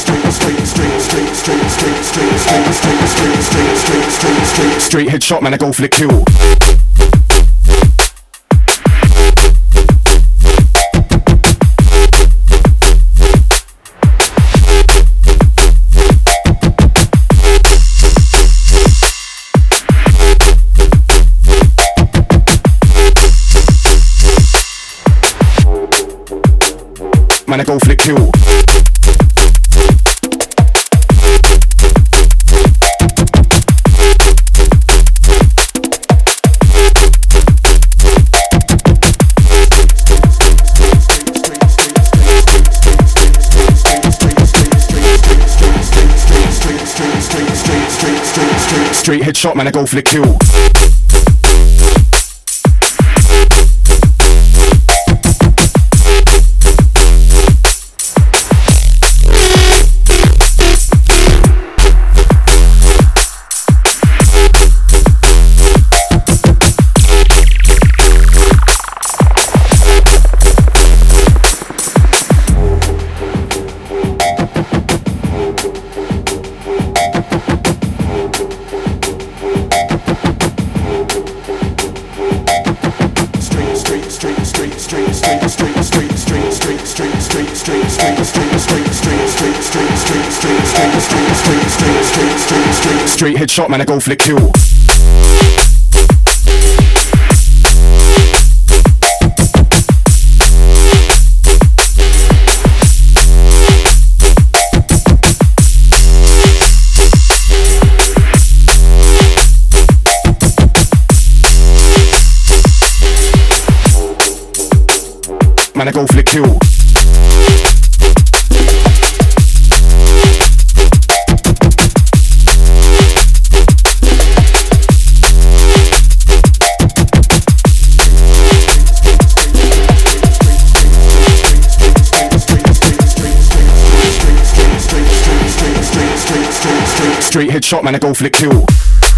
Straight headshot, man, I go for the kill. Man, I go for the kill. Straight headshot, man, I go for the kill. Straight headshot, man, I go for the kill. Man, I go for the kill. Straight headshot, man, I go for the kill.